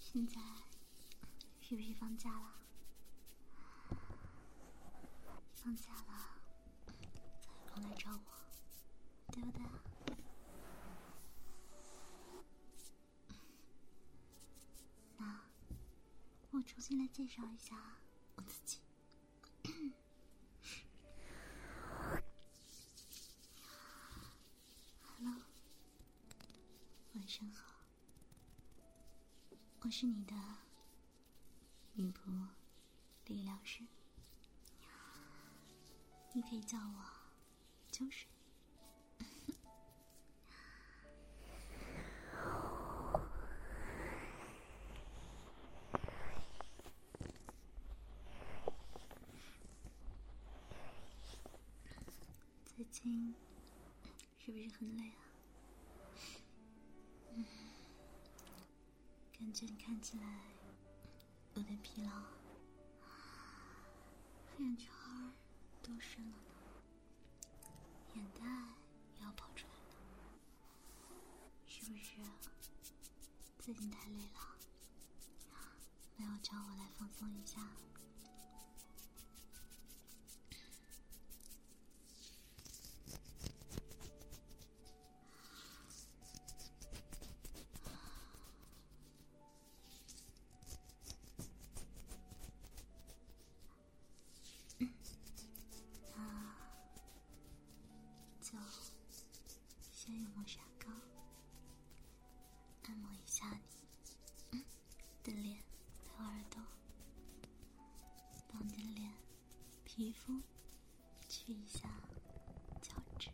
现在是不是放假了？放假了才有空来找我，对不对？那我重新来介绍一下我自己。Hello， 晚上好，我是你的女仆理疗师，你可以叫我秋水。最近是不是很累啊？感觉你看起来有点疲劳，黑眼圈都深了呢，眼袋也要跑出来了，是不是最近太累了？那要找我来放松一下。就先用磨砂膏按摩一下你的脸和耳朵，帮你的脸皮肤去一下角质。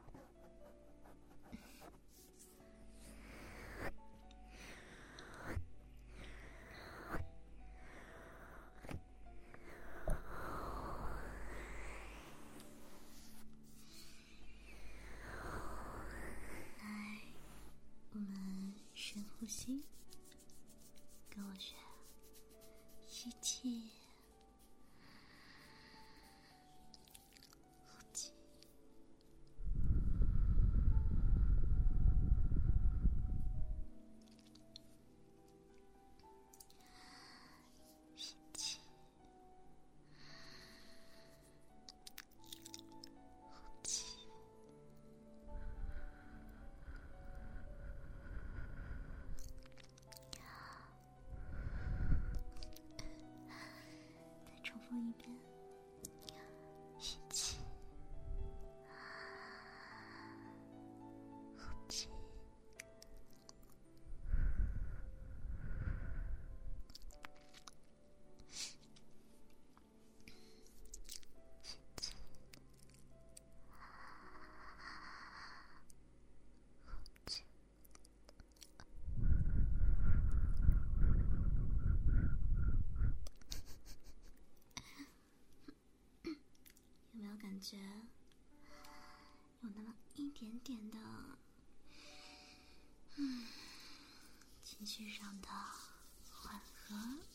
我们深呼吸，跟我学，吸气，呼气，吸气，呼气。再重复一遍，吸气，呼气，吸气，呼气。有没有感觉有那么一点点的情绪上的缓和？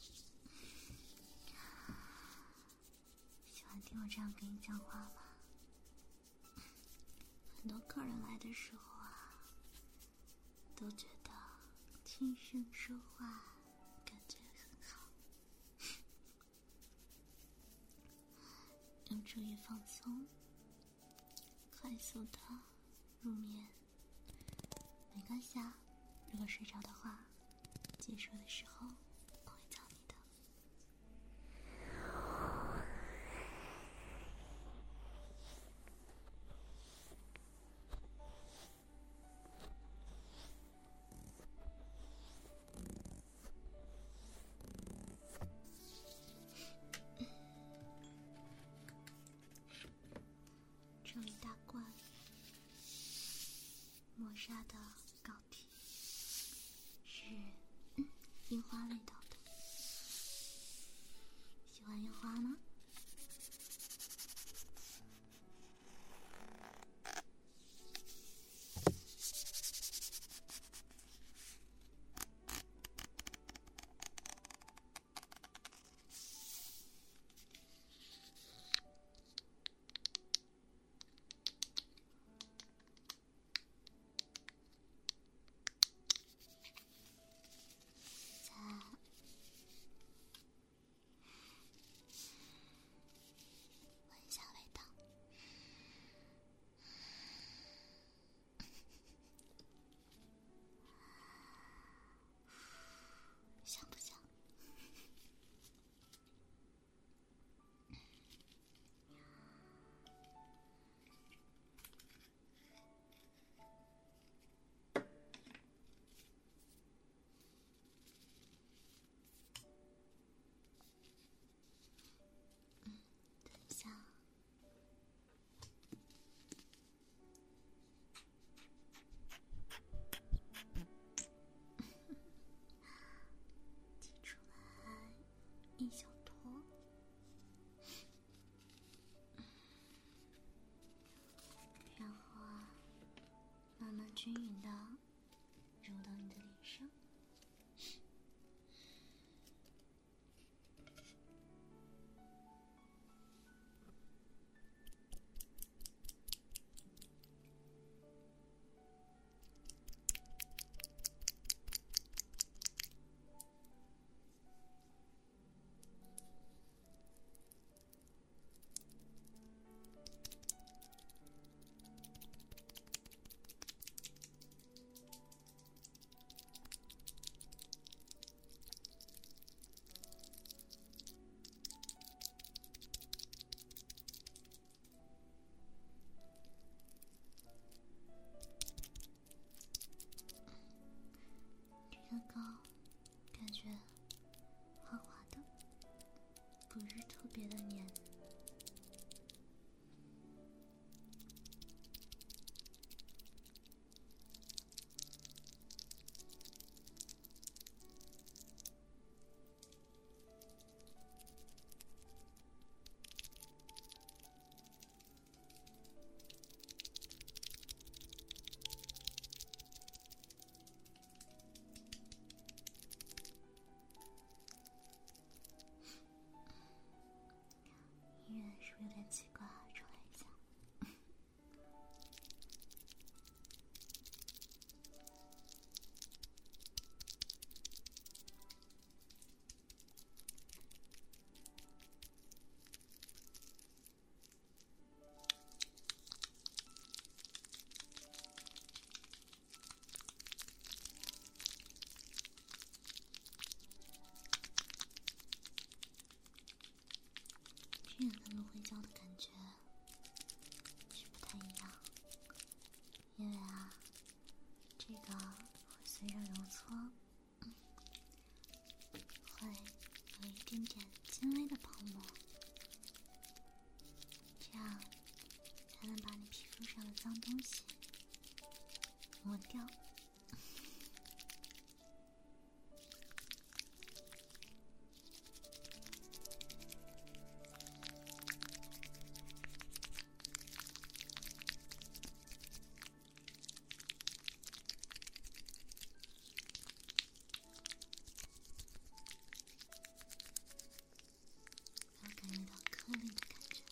喜欢听我这样跟你讲话吗？很多客人来的时候啊，都觉得轻声说话感觉很好，有助于放松，快速的入眠。没关系啊，如果睡着的话，结束的时候我会叫你的。这一大罐磨砂的膏体是樱花味道的，喜欢樱花吗？在均匀的揉到你的脸上。这个膏感觉滑滑的，不是特别的黏。音乐是不是有点奇怪啊？重来一下。这个跟芦荟胶的感觉是不太一样，因为啊，这个会随着揉搓，会有一点点轻微的泡沫，这样才能把你皮肤上的脏东西抹掉。要感觉到颗粒的感觉。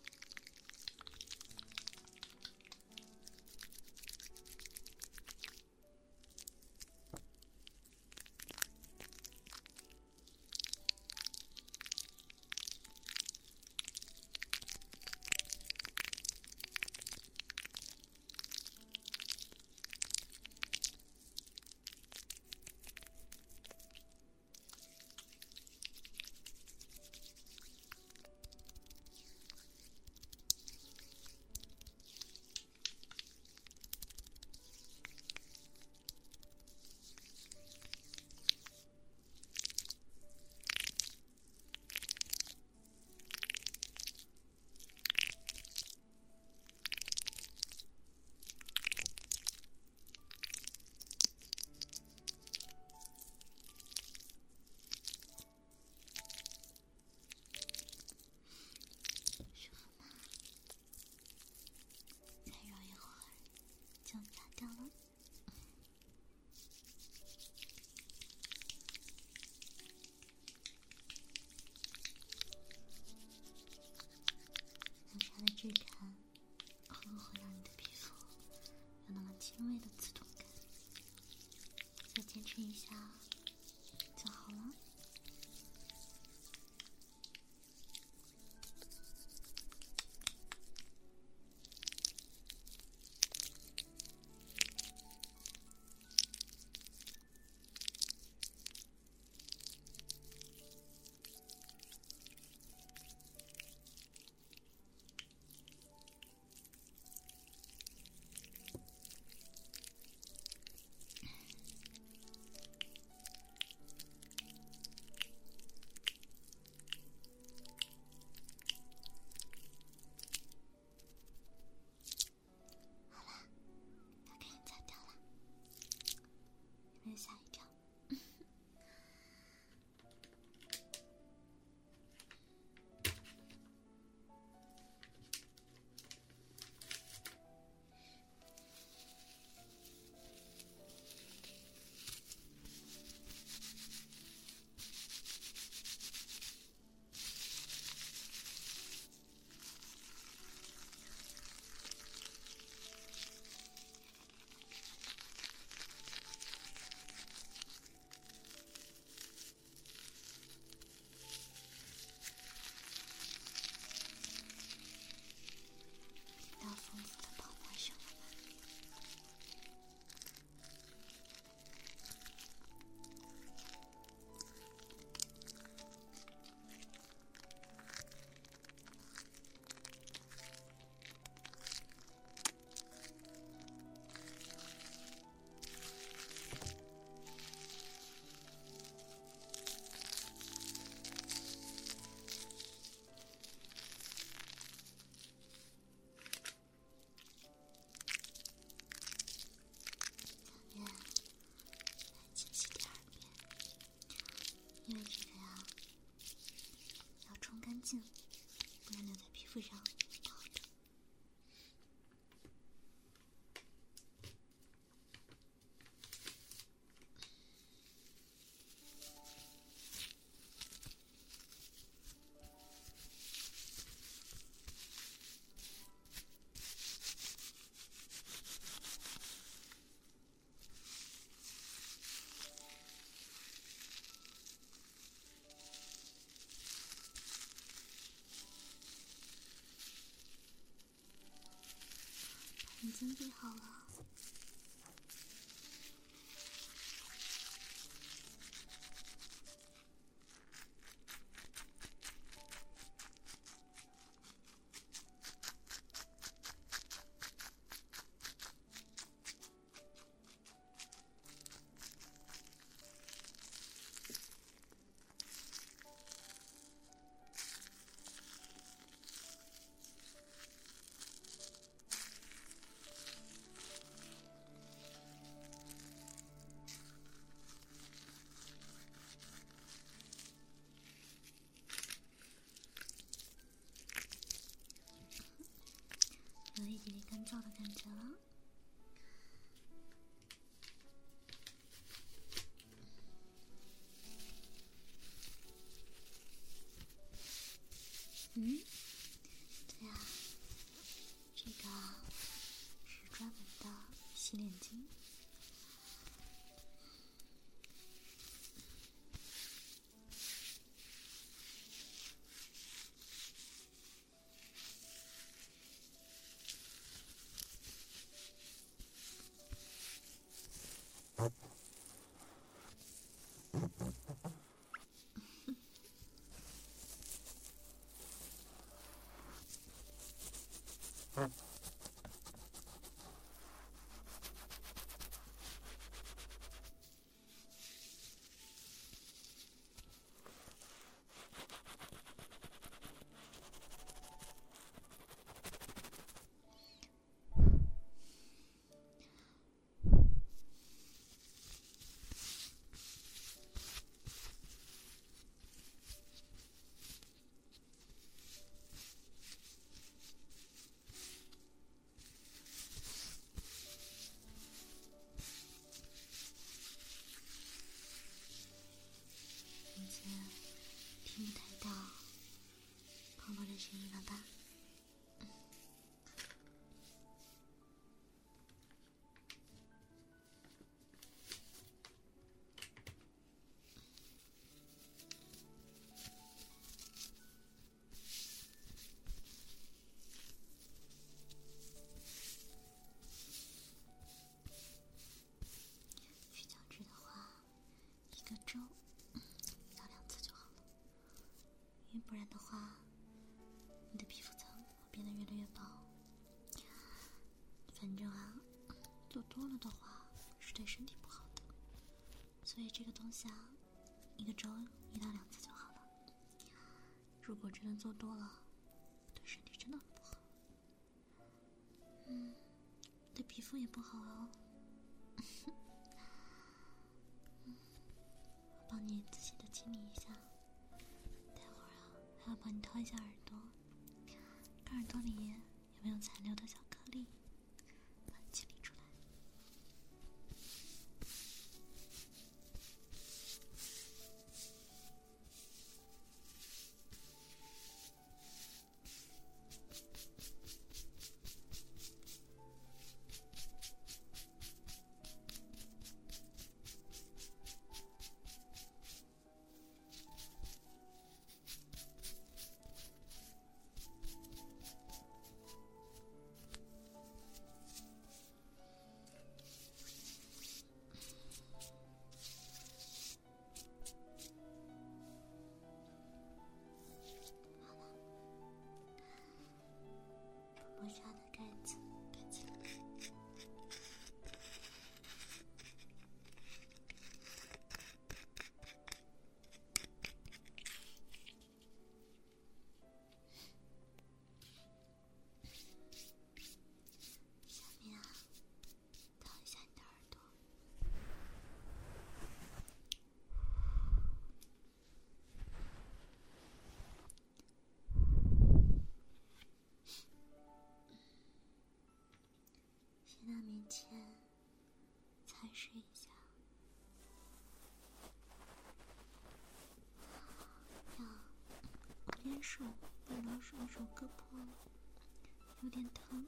舒服吗？再揉一会儿就擦掉了。用它的质感会不会让你的皮肤有那么轻微的刺痛感？再坚持一下就好了。 因为这个呀，要冲干净，不然留在皮肤上不好的。眼睛闭好了。有一点点干燥的感觉了。对啊，这个是专门的洗脸巾。听不太到泡泡的声音了吧？去角质的话，1个周1到2次就好了。因为不然的话，你的皮肤层会变得越来越薄。反正啊，做多了的话是对身体不好的，所以这个东西啊，1个周1到2次就好了。如果真的做多了，对身体真的很不好。对皮肤也不好哦。我帮你仔细的清理一下。待会儿啊，还要帮你掏一下耳朵，看耳朵里有没有残留的小颗粒，把它清理出来。 手被老鼠手割破了，有点疼。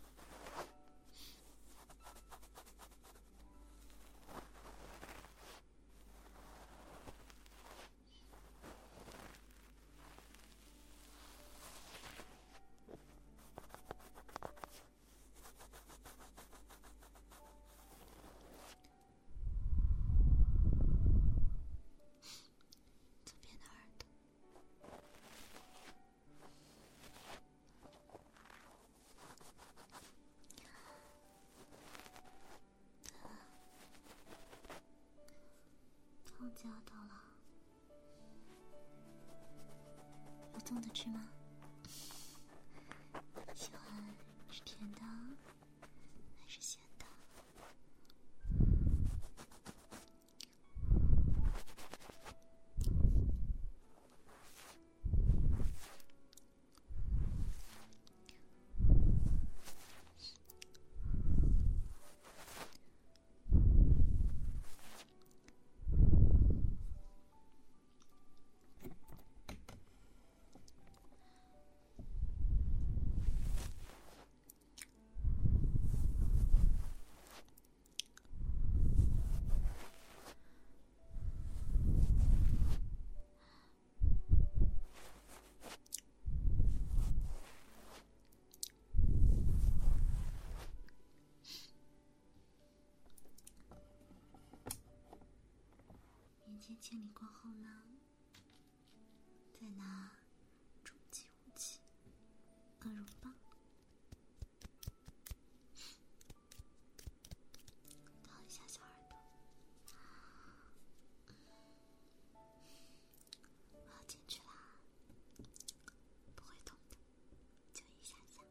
夹到了，有粽子吃吗？喜欢吃甜的还是咸的？眼睛清理过后呢，再拿终极武器——恶乳棒，掏一下小耳朵。我要进去啦，不会痛的，就一下下。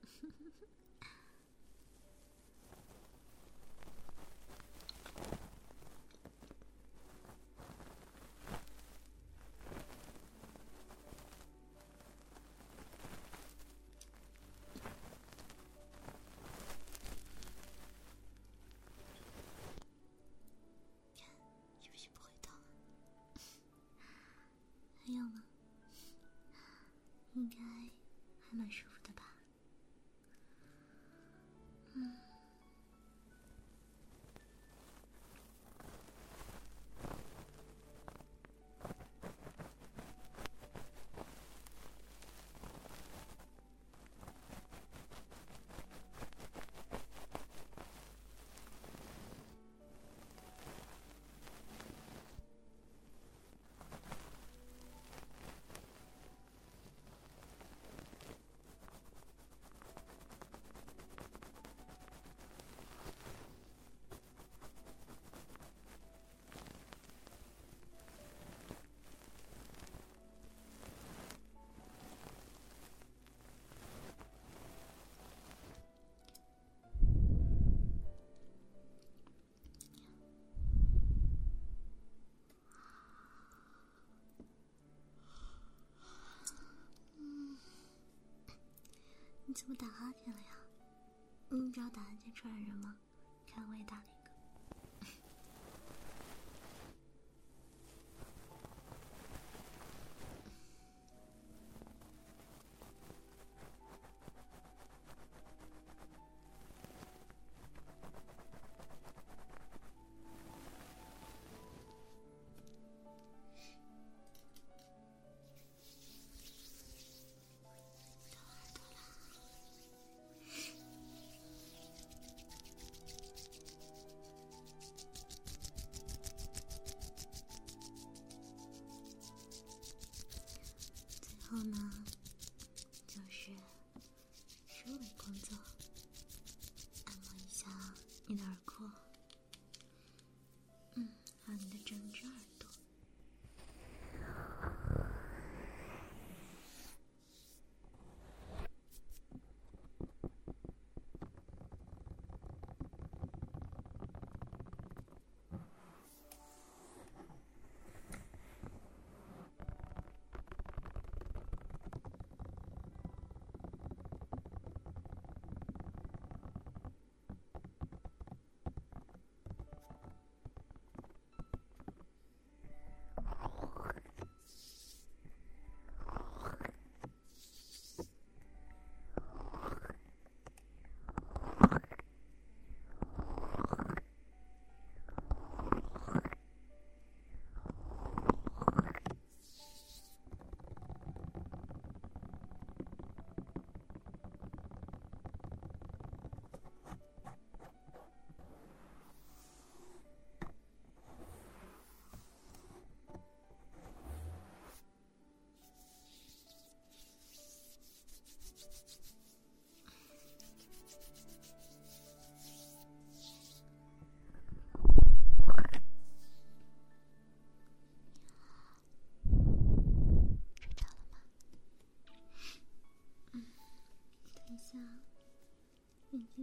还有吗？应该还蛮舒服的吧？你怎么打哈欠了呀？你知道打哈欠传染人吗？看我也打了一个。最后呢，就是收尾工作，按摩一下你的耳廓，还有你的整只耳朵。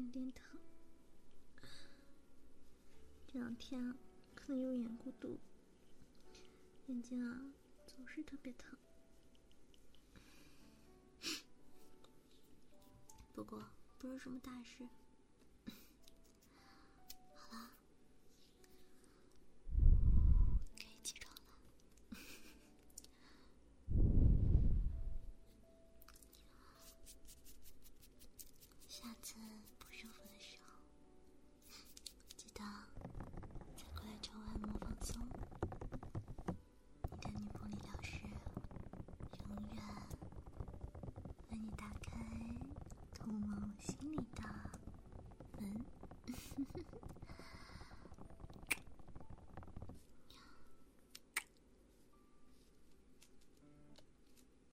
点疼。这2天啊，可能有眼过度，眼睛啊总是特别疼。不过不是什么大事，